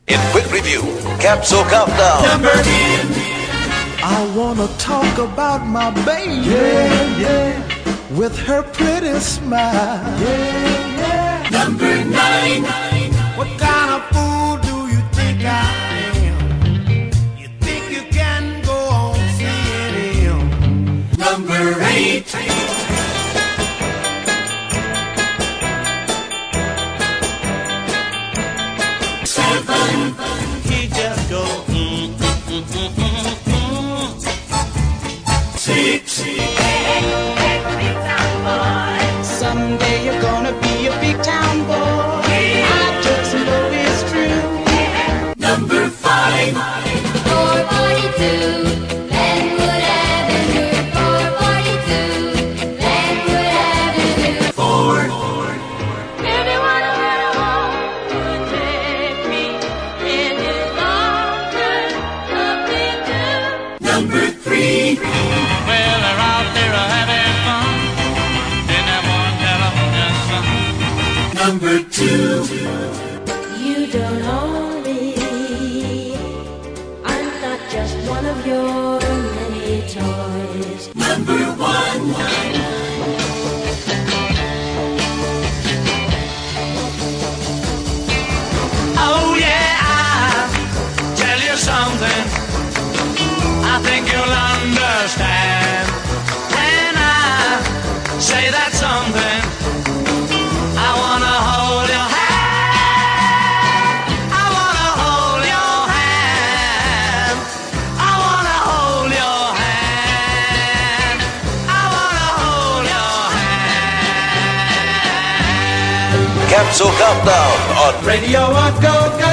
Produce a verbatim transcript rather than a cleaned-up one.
In quick review, Capsule Countdown. Number ten. I wanna talk about my baby. Yeah, yeah. With her pretty smile. Yeah, yeah. Number nine. What kind of fool do you think I am? You think you can go on seeing him? Number eight. Seven. He just go mm, mm, mm, mm, mm, mm. Six. Someday you're gonna be a big town boy. I just know it's true. Number five. four forty-two, Glenwood Avenue. four forty-two, Glenwood Avenue. Four. Anyone at home would take me in his arms and love me too. Number three. Well, they're out there having fun in that one California sun. Number two. You don't own me. I'm not just one of your many toys. Number one. Oh yeah, I'll tell you something I think you'll understand when I say that something. I wanna hold your hand. I wanna hold your hand. I wanna hold your hand. I wanna hold your hand. Capsule Countdown on Radio Go Go.